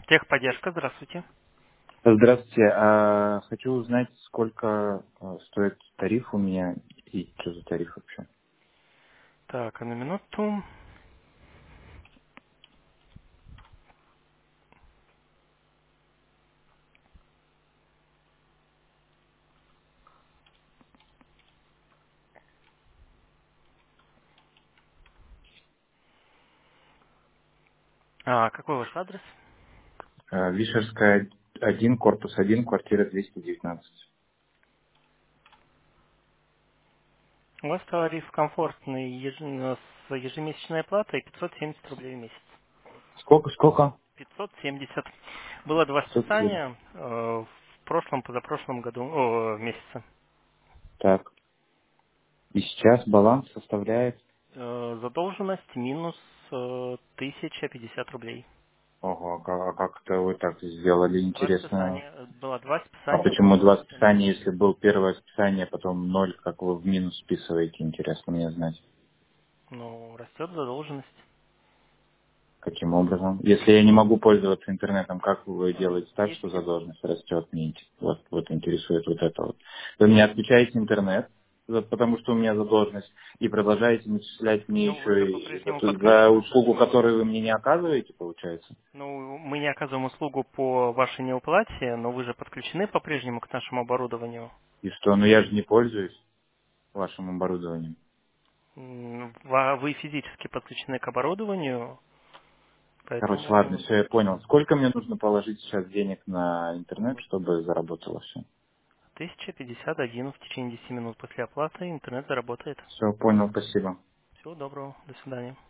Техподдержка, здравствуйте. Здравствуйте. Хочу узнать, сколько стоит тариф у меня и что за тариф вообще. Так, на минуту. Какой ваш адрес? Вишерская 1, корпус 1, квартира 219. У вас тариф комфортный с ежемесячной оплатой 570 рублей в месяц. Сколько? 570. Было два 507. списания в прошлом, позапрошлом году, месяце. Так. И сейчас баланс составляет... Задолженность минус 1050 рублей. Ого, как это вы так сделали, Два интересно. списания, было два А списания по почему два списания, 570. если был первое списание, потом ноль, как вы в минус списываете, интересно мне знать. Ну, растет задолженность. Каким образом? Если я не могу пользоваться интернетом, как вы делаете так, что Если задолженность растет? Мне вот интересует вот это вот. Вы мне отключаете интернет, потому что у меня задолженность, и продолжаете начислять мне Ну, вы же еще и по-прежнему за подключены. услугу, которую вы мне не оказываете, получается? Ну, мы не оказываем услугу по вашей неуплате, но вы же подключены по-прежнему к нашему оборудованию. И что? Ну я же не пользуюсь вашим оборудованием. Вы физически подключены к оборудованию, Короче, ладно, поэтому все, я понял. Сколько мне нужно положить сейчас денег на интернет, ну, чтобы заработало все? 1051 в течение 10 минут после оплаты интернет заработает. Все, понял, спасибо. Всего доброго, до свидания.